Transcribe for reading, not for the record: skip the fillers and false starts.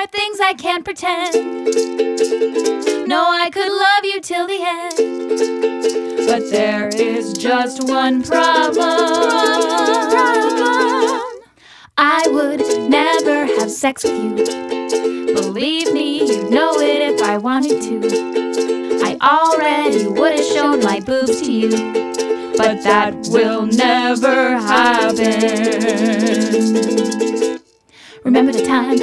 are things I can't pretend. No, I could love you till the end, but there is just one problem. I would never have sex with you. Believe me, you'd know it if I wanted to. I already would have shown my boobs to you, but that will never happen. Remember the time